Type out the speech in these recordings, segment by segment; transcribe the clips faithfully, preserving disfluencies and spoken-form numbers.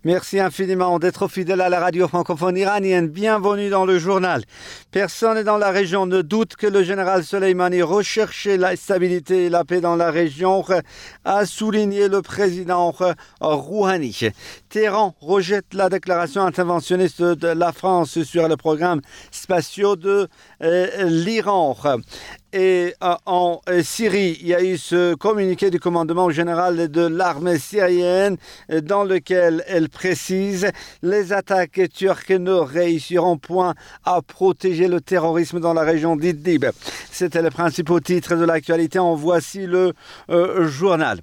Merci infiniment d'être fidèle à la radio francophone iranienne. Bienvenue dans le journal. Personne dans la région ne doute que le général Soleimani recherchait la stabilité et la paix dans la région, a souligné le président Rouhani. Téhéran rejette la déclaration interventionniste de la France sur le programme spatial de euh, l'Iran. Et euh, en euh, Syrie, il y a eu ce communiqué du commandement général de l'armée syrienne euh, dans lequel elle précise les attaques turques ne réussiront point à protéger le terrorisme dans la région d'Idlib. C'était le principal titre de l'actualité. En voici le euh, journal.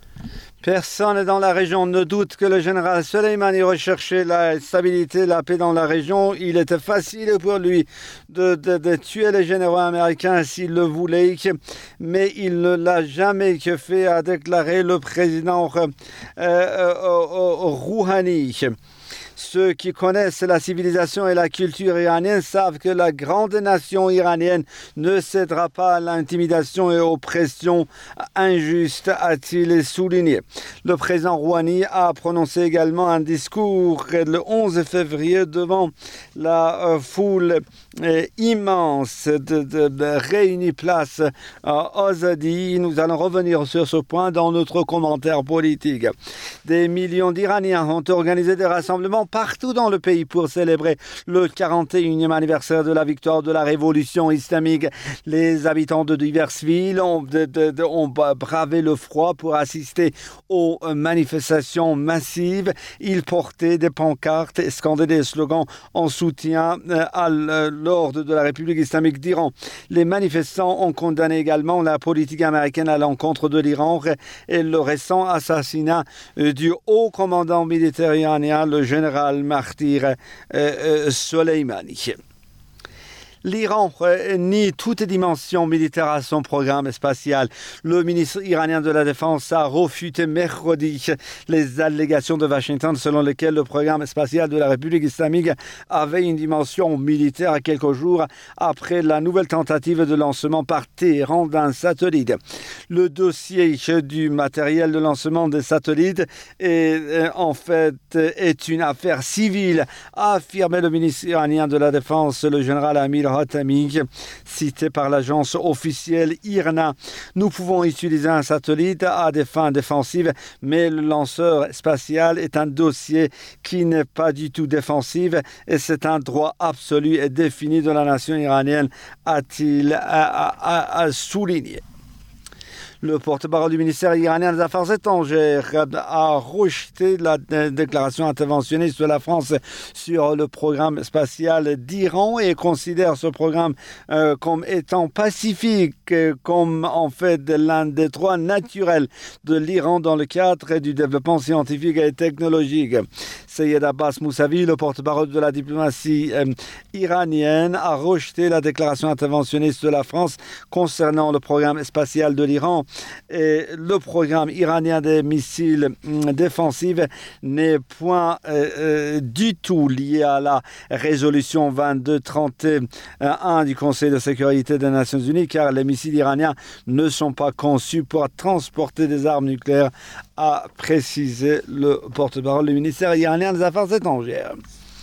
Personne dans la région ne doute que le général Soleimani recherchait la stabilité, la paix dans la région. Il était facile pour lui de, de, de tuer les généraux américains s'il le voulait, mais il ne l'a jamais que fait, a déclaré le président euh, euh, euh, Rouhani. Ceux qui connaissent la civilisation et la culture iranienne savent que la grande nation iranienne ne cédera pas à l'intimidation et aux pressions injustes, a-t-il souligné. Le président Rouhani a prononcé également un discours le onze février devant la euh, foule euh, immense de, de, de réunie place euh, Azadi. Nous allons revenir sur ce point dans notre commentaire politique. Des millions d'Iraniens ont organisé des rassemblements partout dans le pays pour célébrer le quarante et unième anniversaire de la victoire de la révolution islamique. Les habitants de diverses villes ont, de, de, de, ont bravé le froid pour assister aux manifestations massives. Ils portaient des pancartes et scandaient des slogans en soutien à l'ordre de la République islamique d'Iran. Les manifestants ont condamné également la politique américaine à l'encontre de l'Iran et le récent assassinat du haut commandant militaire iranien, le général martyr euh, euh, Soleimani. L'Iran euh, nie toute dimension militaire à son programme spatial. Le ministre iranien de la Défense a refuté mercredi les allégations de Washington selon lesquelles le programme spatial de la République islamique avait une dimension militaire quelques jours après la nouvelle tentative de lancement par Téhéran d'un satellite. Le dossier du matériel de lancement des satellites est euh, en fait est une affaire civile, a affirmé le ministre iranien de la Défense, le général Amir Hatami, cité par l'agence officielle I R N A. Nous pouvons utiliser un satellite à des fins défensives, mais le lanceur spatial est un dossier qui n'est pas du tout défensif et c'est un droit absolu et défini de la nation iranienne, a-t-il a, a, a souligné. Le porte-parole du ministère iranien des Affaires étrangères a rejeté la déclaration interventionniste de la France sur le programme spatial d'Iran et considère ce programme euh, comme étant pacifique, comme en fait l'un des droits naturels de l'Iran dans le cadre du développement scientifique et technologique. Seyed Abbas Moussavi, le porte-parole de la diplomatie euh, iranienne, a rejeté la déclaration interventionniste de la France concernant le programme spatial de l'Iran. Et le programme iranien des missiles défensifs n'est point euh, euh, du tout lié à la résolution vingt-deux trente et un du Conseil de sécurité des Nations Unies, car les missiles iraniens ne sont pas conçus pour transporter des armes nucléaires, a précisé le porte-parole du ministère iranien des Affaires étrangères.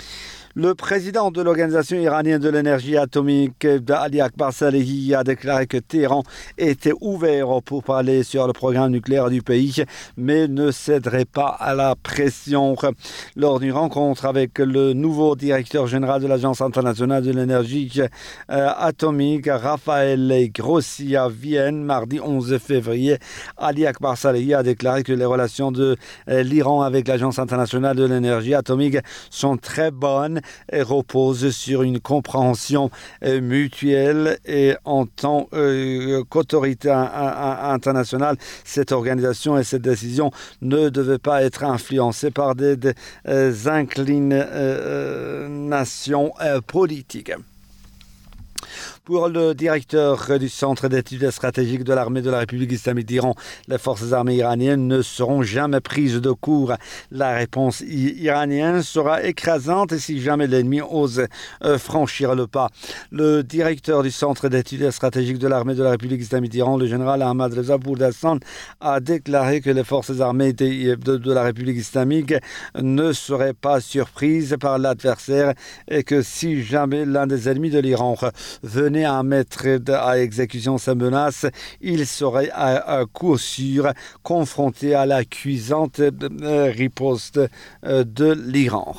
Le président de l'Organisation iranienne de l'énergie atomique, Ali Akbar Salehi, a déclaré que Téhéran était ouvert pour parler sur le programme nucléaire du pays, mais ne céderait pas à la pression. Lors d'une rencontre avec le nouveau directeur général de l'Agence internationale de l'énergie euh, atomique, Raphaël Grossi, à Vienne, mardi onze février, Ali Akbar Salehi a déclaré que les relations de euh, l'Iran avec l'Agence internationale de l'énergie atomique sont très bonnes et repose sur une compréhension euh, mutuelle et en tant euh, qu'autorité un, un, internationale, cette organisation et cette décision ne devaient pas être influencées par des, des euh, inclinations euh, euh, politiques. Pour le directeur du Centre d'études stratégiques de l'armée de la République islamique d'Iran, les forces armées iraniennes ne seront jamais prises de court. La réponse iranienne sera écrasante si jamais l'ennemi ose euh, franchir le pas. Le directeur du Centre d'études stratégiques de l'armée de la République islamique d'Iran, le général Ahmad Reza Bourdassan, a déclaré que les forces armées de, de, de la République islamique ne seraient pas surprises par l'adversaire et que si jamais l'un des ennemis de l'Iran venait à mettre à exécution sa menace, il serait à, à coup sûr confronté à la cuisante riposte de l'Iran.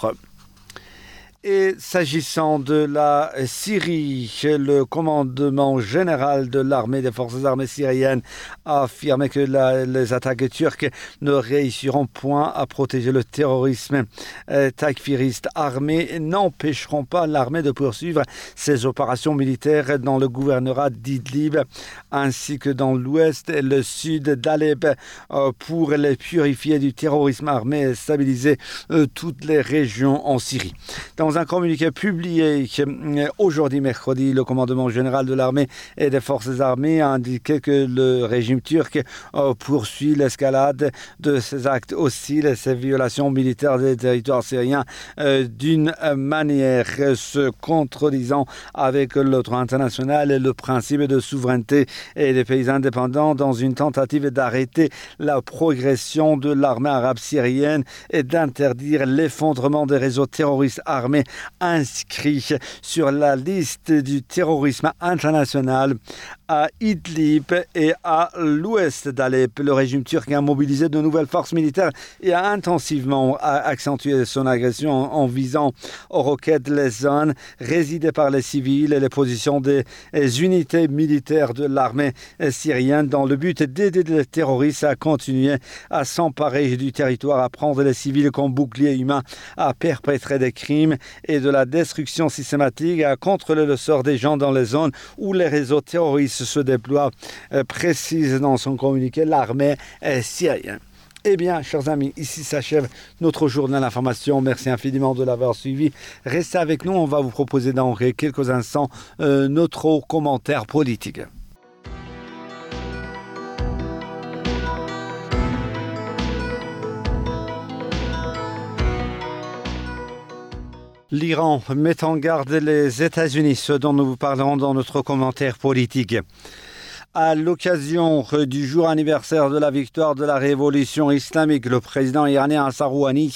Et s'agissant de la Syrie, le commandement général de l'armée des forces armées syriennes a affirmé que la, les attaques turques ne réussiront point à protéger le terrorisme euh, takfiriste armé, n'empêcheront pas l'armée de poursuivre ses opérations militaires dans le gouvernorat d'Idlib ainsi que dans l'ouest et le sud d'Alep euh, pour les purifier du terrorisme armé et stabiliser euh, toutes les régions en Syrie. Dans Dans un communiqué publié aujourd'hui mercredi, le commandement général de l'armée et des forces armées a indiqué que le régime turc poursuit l'escalade de ces actes hostiles et ces violations militaires des territoires syriens d'une manière se contredisant avec le droit international et le principe de souveraineté et des pays indépendants dans une tentative d'arrêter la progression de l'armée arabe syrienne et d'interdire l'effondrement des réseaux terroristes armés inscrits sur la liste du terrorisme international à Idlib et à l'ouest d'Alep. Le régime turc a mobilisé de nouvelles forces militaires et a intensivement accentué son agression en visant aux roquettes les zones résidées par les civils et les positions des unités militaires de l'armée syrienne dans le but d'aider les terroristes à continuer à s'emparer du territoire, à prendre les civils comme bouclier humain, à perpétrer des crimes et de la destruction systématique, à contrôler le sort des gens dans les zones où les réseaux terroristes se déploient, euh, précise dans son communiqué l'armée euh, syrienne. Eh bien, chers amis, ici s'achève notre journal d'information. Merci infiniment de l'avoir suivi. Restez avec nous, on va vous proposer dans quelques instants euh, notre commentaire politique. L'Iran met en garde les États-Unis, ce dont nous vous parlerons dans notre commentaire politique. À l'occasion du jour anniversaire de la victoire de la révolution islamique, le président iranien Hassan Rouhani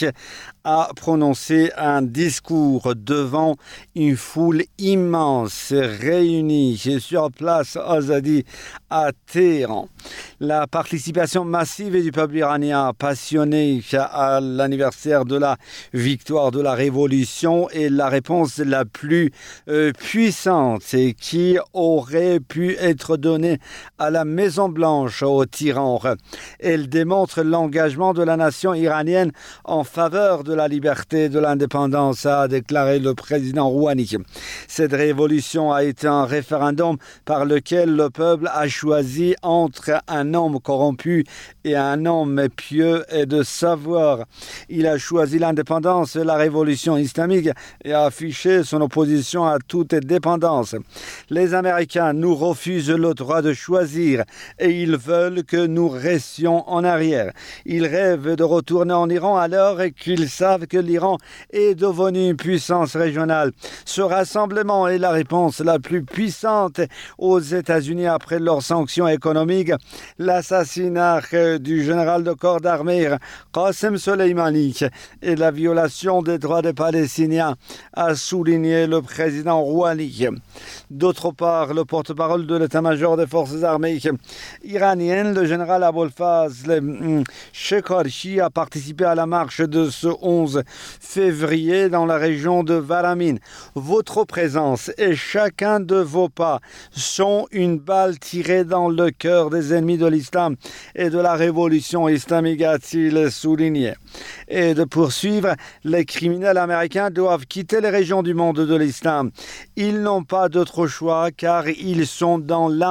a prononcé un discours devant une foule immense réunie sur place Azadi à Téhéran. La participation massive du peuple iranien passionné à l'anniversaire de la victoire de la révolution est la réponse la plus euh, puissante qui aurait pu être donnée à la Maison-Blanche au tyran. Elle démontre l'engagement de la nation iranienne en faveur de la liberté et de l'indépendance, a déclaré le président Rouhani. Cette révolution a été un référendum par lequel le peuple a choisi entre un homme corrompu et un homme pieux et de savoir. Il a choisi l'indépendance et la révolution islamique et a affiché son opposition à toute dépendance. Les Américains nous refusent le droit de choisir et ils veulent que nous restions en arrière. Ils rêvent de retourner en Iran alors qu'ils savent que l'Iran est devenu une puissance régionale. Ce rassemblement est la réponse la plus puissante aux États-Unis après leurs sanctions économiques. L'assassinat du général de corps d'armée Qasem Soleimani et la violation des droits des Palestiniens, a souligné le président Rouhani. D'autre part, le porte-parole de l'état-major des forces armées iraniennes, le général Abolfazl Shekarchi, a participé à la marche de ce onze février dans la région de Varamine. Votre présence et chacun de vos pas sont une balle tirée dans le cœur des ennemis de l'islam et de la révolution islamique, a-t-il souligné. Et de poursuivre, les criminels américains doivent quitter les régions du monde de l'islam. Ils n'ont pas d'autre choix car ils sont dans l'impasse.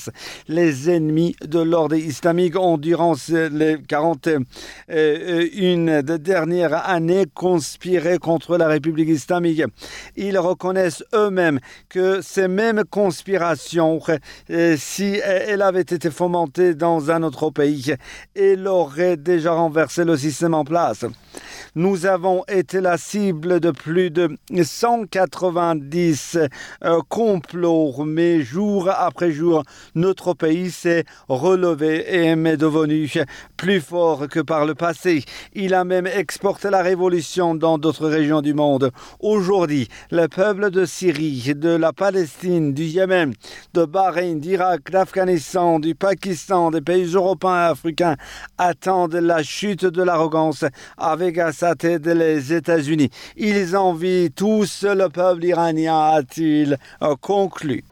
place. Les ennemis de l'ordre islamique ont, durant les quarante et une dernières années, conspiré contre la République islamique. Ils reconnaissent eux-mêmes que ces mêmes conspirations, si elles avaient été fomentées dans un autre pays, elles auraient déjà renversé le système en place. Nous avons été la cible de plus de cent quatre-vingt-dix euh, complots, mais jour après jour, notre pays s'est relevé et est devenu plus fort que par le passé. Il a même exporté la révolution dans d'autres régions du monde. Aujourd'hui, le peuple de Syrie, de la Palestine, du Yémen, de Bahreïn, d'Irak, d'Afghanistan, du Pakistan, des pays européens et africains attendent la chute de l'arrogance avec à sa tête les États-Unis. Ils envient tous le peuple iranien, a-t-il conclu.